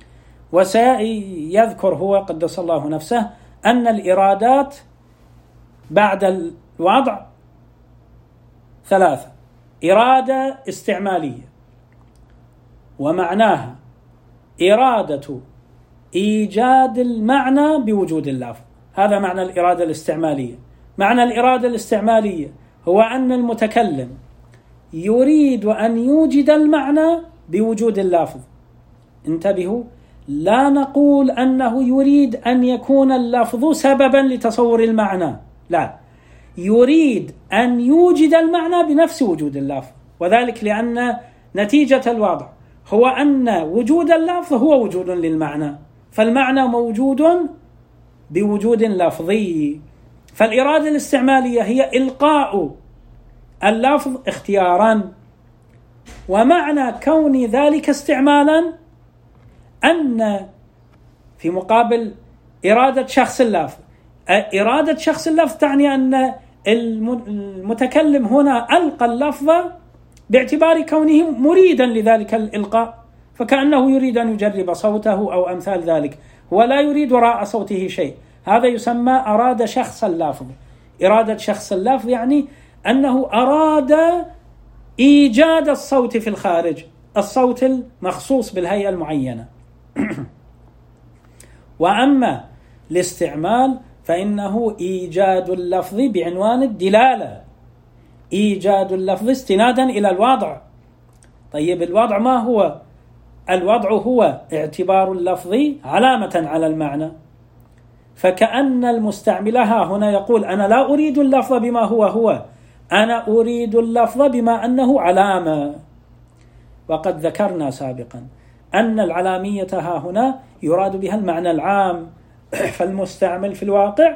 وسيذكر هو قدس الله نفسه أن الإرادات بعد الوضع ثلاثة: إرادة استعمالية، ومعناها إرادة إيجاد المعنى بوجود اللفظ. هذا معنى الإرادة الاستعمالية. معنى الإرادة الاستعمالية هو أن المتكلم يريد أن يوجد المعنى بوجود اللفظ. انتبهوا، لا نقول أنه يريد أن يكون اللفظ سببا لتصور المعنى، لا، يريد أن يوجد المعنى بنفس وجود اللفظ، وذلك لأن نتيجة الوضع هو أن وجود اللفظ هو وجود للمعنى، فالمعنى موجود بوجود لفظي. فالإرادة الاستعمالية هي إلقاء اللفظ اختيارا، ومعنى كون ذلك استعمالا أن في مقابل إرادة شخص اللفظ، إرادة شخص اللفظ تعني أن المتكلم هنا ألقى اللفظ باعتبار كونه مريدا لذلك الإلقاء، فكأنه يريد أن يجرب صوته أو أمثال ذلك، هو لا يريد وراء صوته شيء. هذا يسمى أراد شخص اللفظ. إرادة شخص اللفظ يعني أنه أراد إيجاد الصوت في الخارج، الصوت المخصوص بالهيئة المعينة. وأما الاستعمال فإنه إيجاد اللفظ بعنوان الدلالة، إيجاد اللفظ استنادا إلى الوضع. طيب الوضع ما هو؟ الوضع هو اعتبار اللفظ علامة على المعنى، فكأن المستعملها هنا يقول أنا لا أريد اللفظ بما هو هو، أنا أريد اللفظ بما أنه علامة. وقد ذكرنا سابقا أن العلامية ها هنا يراد بها المعنى العام، فالمستعمل في الواقع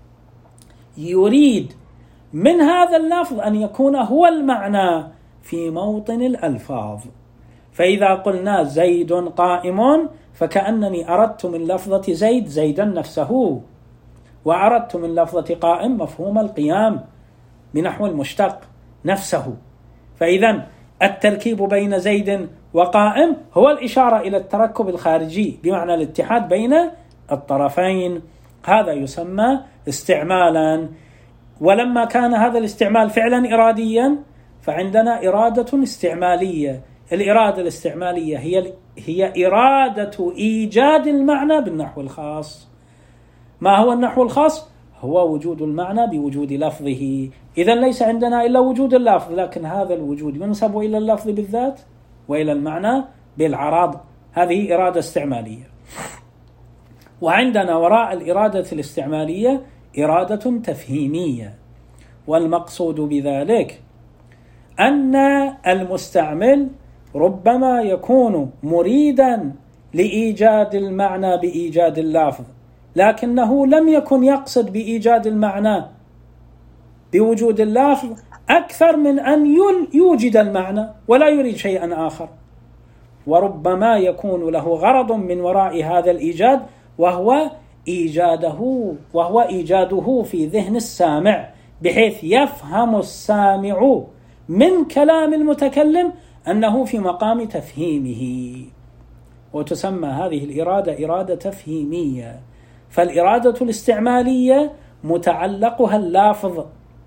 يريد من هذا اللفظ أن يكون هو المعنى في موطن الألفاظ. فإذا قلنا زيد قائم فكأنني أردت من لفظة زيد زيدا نفسه، وأردت من لفظة قائم مفهوم القيام بنحو المشتق نفسه. فإذا التركيب بين زيد وقائم هو الإشارة إلى التركب الخارجي بمعنى الاتحاد بين الطرفين، هذا يسمى استعمالا. ولما كان هذا الاستعمال فعلا إراديا فعندنا إرادة استعمالية. الإرادة الاستعمالية هي هي إرادة إيجاد المعنى بالنحو الخاص. ما هو النحو الخاص؟ هو وجود المعنى بوجود لفظه. إذا ليس عندنا إلا وجود اللفظ، لكن هذا الوجود ينسب إلى اللفظ بالذات وإلى المعنى بالعرض. هذه إرادة استعمالية. وعندنا وراء الإرادة الاستعمالية إرادة تفهيمية، والمقصود بذلك أن المستعمل ربما يكون مريدا لإيجاد المعنى بإيجاد اللفظ، لكنه لم يكن يقصد بإيجاد المعنى بوجود اللفظ أكثر من أن يوجد المعنى ولا يريد شيئا آخر. وربما يكون له غرض من وراء هذا الإيجاد، وهو إيجاده وهو إيجاده في ذهن السامع، بحيث يفهم السامع من كلام المتكلم أنه في مقام تفهيمه، وتسمى هذه الإرادة إرادة تفهيمية. فالإرادة الاستعمالية متعلقها اللافظ،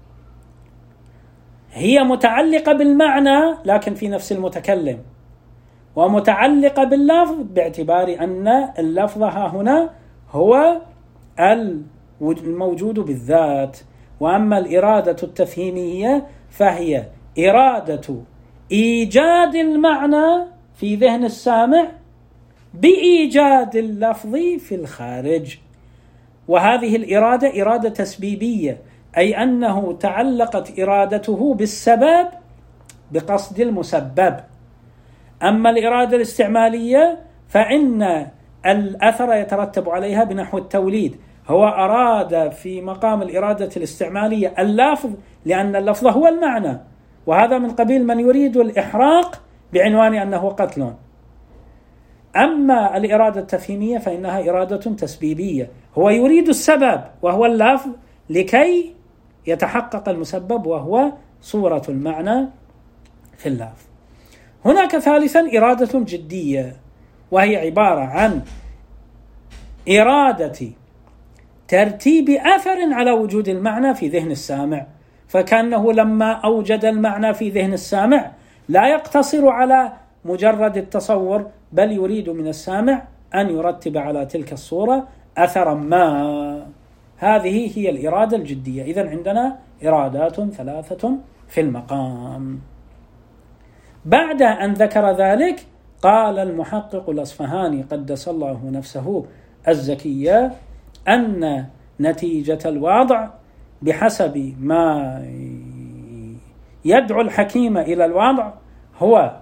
هي متعلقة بالمعنى لكن في نفس المتكلم، ومتعلقة باللفظ باعتبار أن اللفظ ها هنا هو الموجود بالذات. وأما الإرادة التفهيمية فهي إرادة إيجاد المعنى في ذهن السامع بإيجاد اللفظ في الخارج. وهذه الإرادة إرادة تسبيبية، أي أنه تعلقت إرادته بالسبب بقصد المسبب. أما الإرادة الاستعمالية فإن الأثر يترتب عليها بنحو التوليد، هو أراد في مقام الإرادة الاستعمالية اللفظ لأن اللفظ هو المعنى، وهذا من قبيل من يريد الإحراق بعنوان أنه قتل. أما الإرادة التفهيمية فإنها إرادة تسبيبية، هو يريد السبب وهو اللفظ لكي يتحقق المسبب وهو صورة المعنى في اللفظ. هناك ثالثا إرادة جدية، وهي عبارة عن إرادة ترتيب أثر على وجود المعنى في ذهن السامع، فكأنه لما أوجد المعنى في ذهن السامع لا يقتصر على مجرد التصور، بل يريد من السامع أن يرتب على تلك الصورة أثرا ما. هذه هي الإرادة الجدية. إذن عندنا إرادات ثلاثة في المقام. بعد أن ذكر ذلك قال المحقق الأصفهاني قدس الله نفسه الزكية أن نتيجة الوضع بحسب ما يدعو الحكيم إلى الوضع هو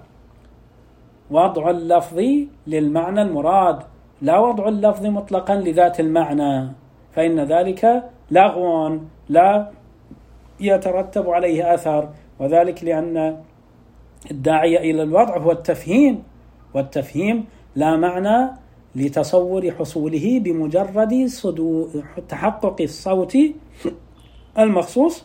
وضع اللفظ للمعنى المراد، لا وضع اللفظ مطلقا لذات المعنى، فإن ذلك لغو لا يترتب عليه أثر، وذلك لأن الداعي إلى الوضع هو التفهيم، والتفهيم لا معنى لتصور حصوله بمجرد صدور تحقق الصوت المخصوص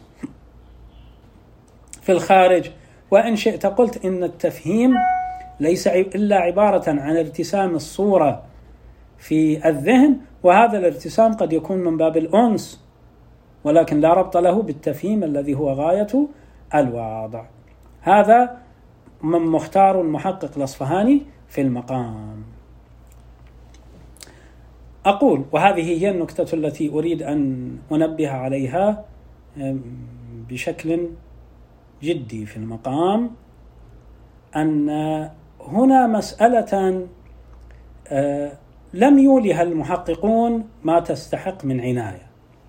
في الخارج. وإن شئت قلت إن التفهيم ليس إلا عبارة عن ارتسام الصورة في الذهن، وهذا الارتسام قد يكون من باب الأنس، ولكن لا ربط له بالتفهيم الذي هو غاية الوضع. هذا من مختار المحقق الأصفهاني في المقام. أقول، وهذه هي النكتة التي أريد أن أنبه عليها بشكل جدي في المقام، أن هنا مسألة لم يولها المحققون ما تستحق من عناية.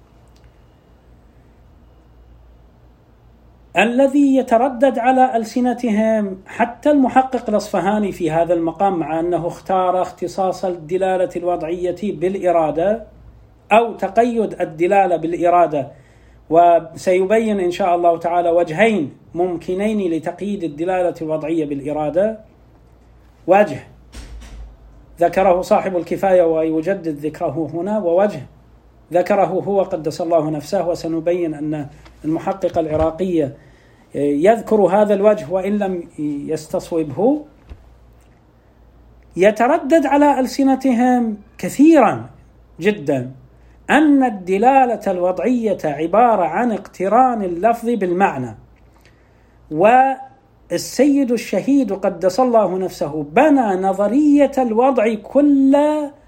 الذي يتردد على ألسنتهم حتى المحقق الأصفهاني في هذا المقام، مع أنه اختار اختصاص الدلالة الوضعية بالإرادة أو تقيد الدلالة بالإرادة، وسيبين إن شاء الله تعالى وجهين ممكنين لتقييد الدلالة الوضعية بالإرادة. وجه ذكره صاحب الكفاية ويجدد ذكره هنا، ووجه ذكره هو قدس الله نفسه، وسنبين أن المحقق العراقي يذكر هذا الوجه وإن لم يستصوبه. يتردد على ألسنتهم كثيرا جدا أن الدلالة الوضعية عبارة عن اقتران اللفظ بالمعنى، والسيد الشهيد قدس الله نفسه بنى نظرية الوضع كل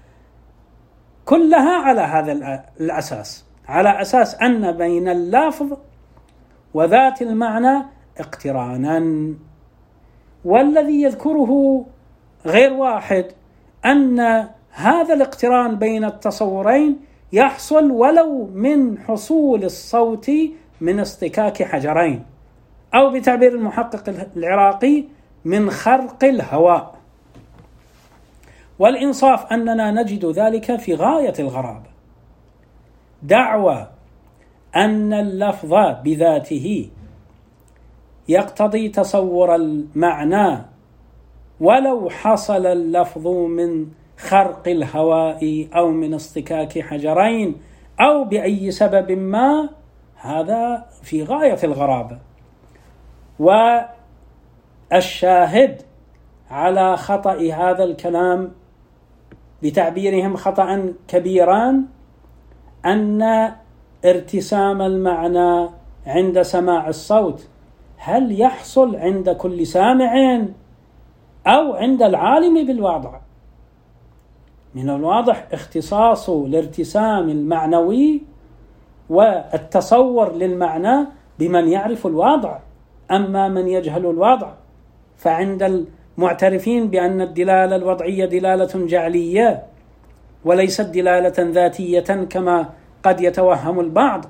كلها على هذا الأساس، على أساس أن بين اللفظ وذات المعنى اقترانا. والذي يذكره غير واحد أن هذا الاقتران بين التصورين يحصل ولو من حصول الصوت من اصطكاك حجرين، أو بتعبير المحقق العراقي من خرق الهواء. والإنصاف أننا نجد ذلك في غاية الغرابة. دعوى أن اللفظ بذاته يقتضي تصور المعنى ولو حصل اللفظ من خرق الهواء أو من اصطكاك حجرين أو بأي سبب ما، هذا في غاية الغرابة. والشاهد على خطأ هذا الكلام بتعبيرهم خطأ كبيرا أن ارتسام المعنى عند سماع الصوت هل يحصل عند كل سامع أو عند العالم بالوضع؟ من الواضح اختصاص الارتسام المعنوي والتصور للمعنى بمن يعرف الوضع، أما من يجهل الوضع فعند المعترفين بأن الدلالة الوضعية دلالة جعلية وليست دلالة ذاتية كما قد يتوهم البعض،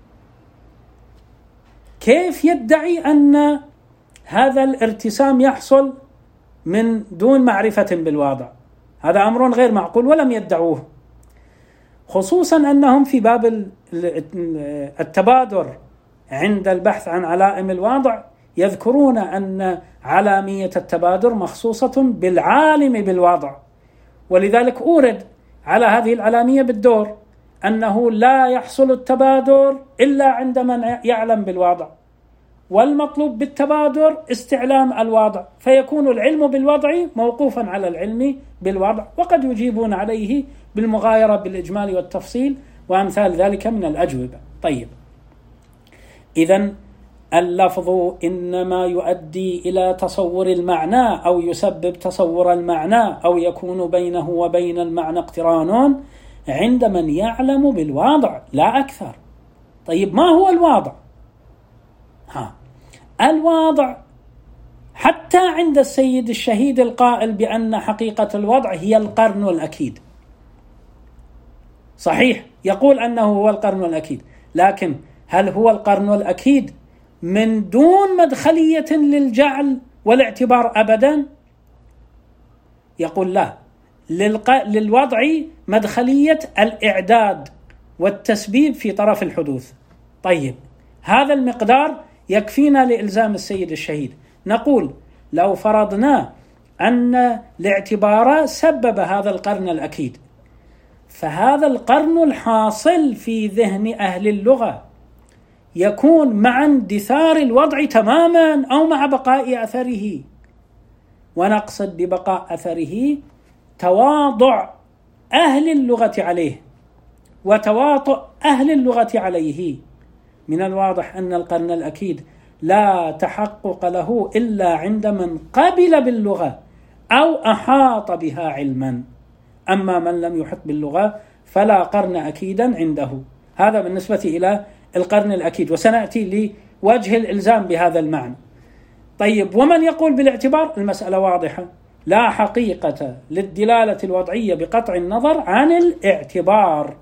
كيف يدعي أن هذا الارتسام يحصل من دون معرفة بالواضع؟ هذا أمر غير معقول ولم يدعوه، خصوصا أنهم في باب التبادر عند البحث عن علائم الواضع يذكرون أن علامية التبادر مخصوصة بالعالم بالواضع، ولذلك أورد على هذه العلامية بالدور أنه لا يحصل التبادر إلا عند من يعلم بالواضع، والمطلوب بالتبادر استعلام الواضع، فيكون العلم بالوضع موقوفا على العلم بالوضع، وقد يجيبون عليه بالمغايرة بالإجمال والتفصيل وأمثال ذلك من الأجوبة. طيب، إذن اللفظ إنما يؤدي إلى تصور المعنى أو يسبب تصور المعنى أو يكون بينه وبين المعنى اقتران عند من يعلم بالواضع لا أكثر. طيب، ما هو الواضع؟ ها الواضع حتى عند السيد الشهيد القائل بأن حقيقة الوضع هي القرن الأكيد، صحيح يقول أنه هو القرن الأكيد، لكن هل هو القرن الأكيد من دون مدخلية للجعل والاعتبار أبدا؟ يقول لا، للق... للوضع مدخلية الإعداد والتسبيب في طرف الحدوث. طيب، هذا المقدار يكفينا لإلزام السيد الشهيد. نقول لو فرضنا أن الاعتبار سبب هذا القرن الأكيد، فهذا القرن الحاصل في ذهن أهل اللغة يكون مع اندثار الوضع تماما أو مع بقاء أثره، ونقصد ببقاء أثره تواضع أهل اللغة عليه وتواطؤ أهل اللغة عليه. من الواضح أن القرن الأكيد لا تحقق له إلا عند من قبل باللغة أو أحاط بها علما، أما من لم يحط باللغة فلا قرن أكيدا عنده. هذا بالنسبة إلى القرن الأكيد، وسنأتي لوجه الإلزام بهذا المعنى. طيب، ومن يقول بالاعتبار؟ المسألة واضحة، لا حقيقة للدلالة الوضعية بقطع النظر عن الاعتبار.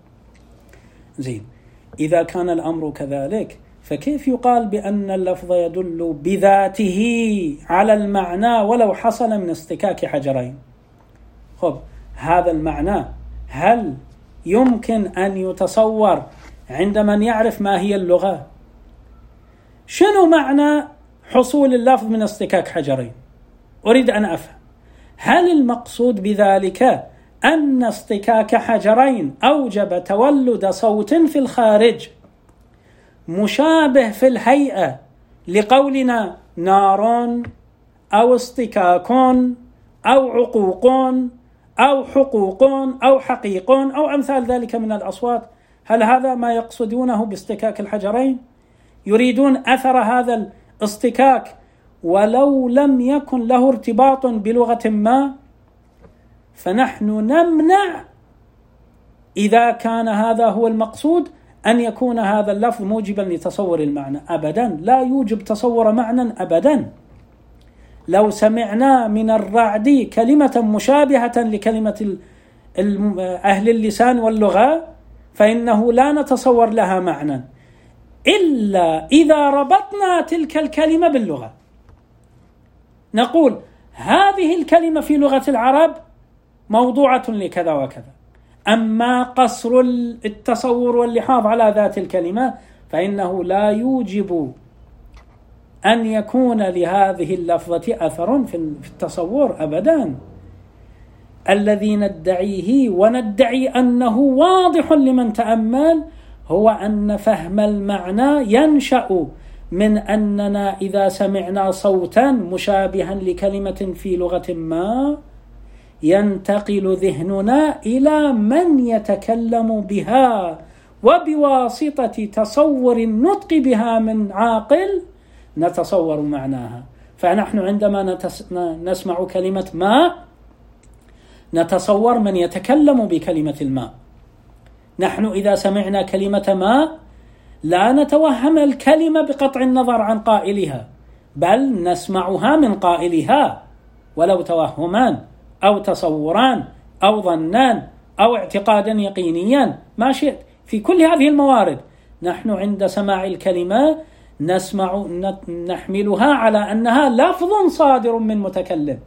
زين، إذا كان الأمر كذلك فكيف يقال بأن اللفظ يدل بذاته على المعنى ولو حصل من اصطكاك حجرين؟ خب، هذا المعنى هل يمكن أن يتصور عند من يعرف ما هي اللغة؟ شنو معنى حصول اللفظ من اصطكاك حجرين؟ أريد أن أفهم، هل المقصود بذلك أن اصطكاك حجرين أوجب تولد صوت في الخارج مشابه في الهيئة لقولنا نار أو اصطكاك أو عقوق أو حقوق أو حقيق أو أمثال ذلك من الأصوات؟ هل هذا ما يقصدونه باصطكاك الحجرين؟ يريدون أثر هذا الاصطكاك ولو لم يكن له ارتباط بلغة ما؟ فنحن نمنع إذا كان هذا هو المقصود أن يكون هذا اللفظ موجبا لتصور المعنى. أبدا لا يوجب تصور معنى أبدا. لو سمعنا من الرعد كلمة مشابهة لكلمة أهل اللسان واللغة فإنه لا نتصور لها معنى إلا إذا ربطنا تلك الكلمة باللغة. نقول هذه الكلمة في لغة العرب موضوعة لكذا وكذا، أما قصر التصور واللحاظ على ذات الكلمة فإنه لا يوجب أن يكون لهذه اللفظة أثر في التصور أبدا. الذي ندعيه وندعي أنه واضح لمن تأمل هو أن فهم المعنى ينشأ من أننا إذا سمعنا صوتا مشابها لكلمة في لغة ما ينتقل ذهننا إلى من يتكلم بها، وبواسطة تصور النطق بها من عاقل نتصور معناها. فنحن عندما نسمع كلمة ماء نتصور من يتكلم بكلمة الماء. نحن إذا سمعنا كلمة ماء لا نتوهم الكلمة بقطع النظر عن قائلها، بل نسمعها من قائلها، ولو توهمان أو تصوران أو ظنان أو اعتقادا يقينيا ما شئت. في كل هذه الموارد نحن عند سماع الكلمة نسمع نحملها على أنها لفظ صادر من متكلم.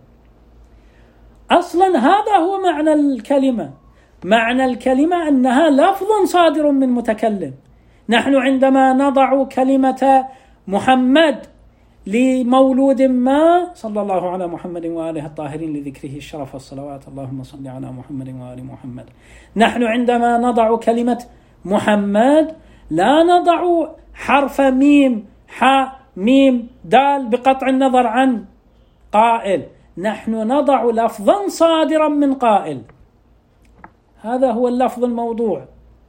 أصلا هذا هو معنى الكلمة. معنى الكلمة أنها لفظ صادر من متكلم. نحن عندما نضع كلمة محمد لمولود ما، صلى الله على محمد وآله الطاهرين لذكره الشرف والصلوات، اللهم صل على محمد وآل محمد. نحن عندما نضع كلمة محمد لا نضع حرف ميم حاء ميم دال بقطع النظر عن قائل، نحن نضع لفظا صادرا من قائل. هذا هو اللفظ الموضوع.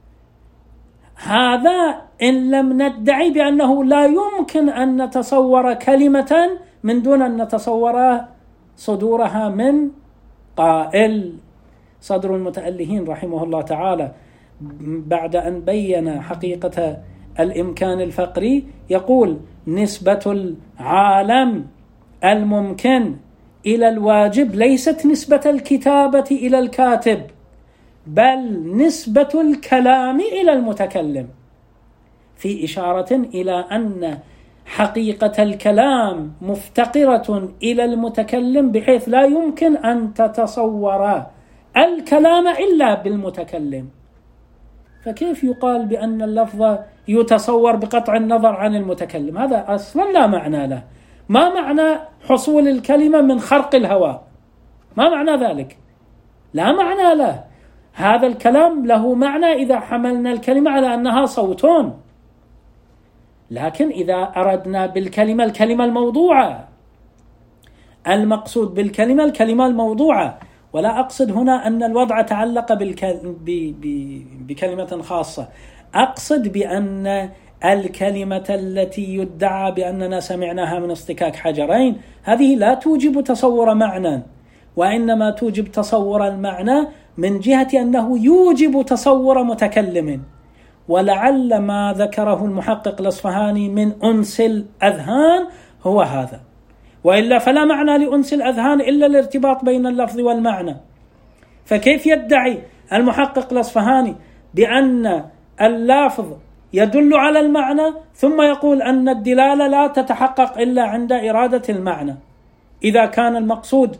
هذا إن لم ندعي بأنه لا يمكن أن نتصور كلمة من دون أن نتصور صدورها من قائل. صدر المتألهين رحمه الله تعالى بعد أن بين حقيقة الإمكان الفقري يقول: نسبة العالم الممكن إلى الواجب ليست نسبة الكتابة إلى الكاتب، بل نسبة الكلام إلى المتكلم، في إشارة إلى أن حقيقة الكلام مفتقرة إلى المتكلم بحيث لا يمكن أن تتصور الكلام إلا بالمتكلم. فكيف يقال بأن اللفظ يتصور بقطع النظر عن المتكلم؟ هذا أصلا لا معنى له. ما معنى حصول الكلمة من خرق الهواء؟ ما معنى ذلك؟ لا معنى له. هذا الكلام له معنى إذا حملنا الكلمة على أنها صوتون، لكن إذا أردنا بالكلمة الكلمة الموضوعة، المقصود بالكلمة الكلمة الموضوعة، ولا أقصد هنا أن الوضع تعلق بالكل... ب... ب... بكلمة خاصة. أقصد بأن الكلمة التي يدعى بأننا سمعناها من اصطكاك حجرين هذه لا توجب تصور معنى، وإنما توجب تصور المعنى من جهة أنه يوجب تصور متكلم. ولعل ما ذكره المحقق الأصفهاني من أنس الأذهان هو هذا، وإلا فلا معنى لأنس الأذهان إلا الارتباط بين اللفظ والمعنى. فكيف يدعي المحقق الأصفهاني بأن اللفظ يدل على المعنى ثم يقول أن الدلالة لا تتحقق إلا عند إرادة المعنى، إذا كان المقصود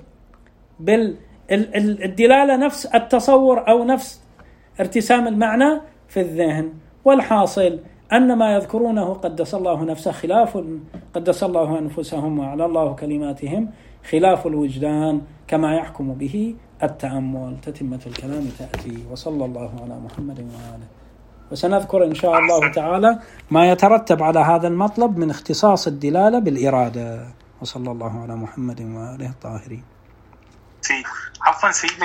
بالدلالة نفس التصور أو نفس ارتسام المعنى في الذهن؟ والحاصل أن ما يذكرونه قدس الله نفسه خلاف قدس الله أنفسهم وعلى الله كلماتهم خلاف الوجدان كما يحكم به التأمل. تتمة الكلام تأتي. وصلى الله على محمد وآله. وسنذكر إن شاء الله تعالى ما يترتب على هذا المطلب من اختصاص الدلالة بالإرادة. وصلى الله على محمد وآله الطاهرين. عفوا سيدنا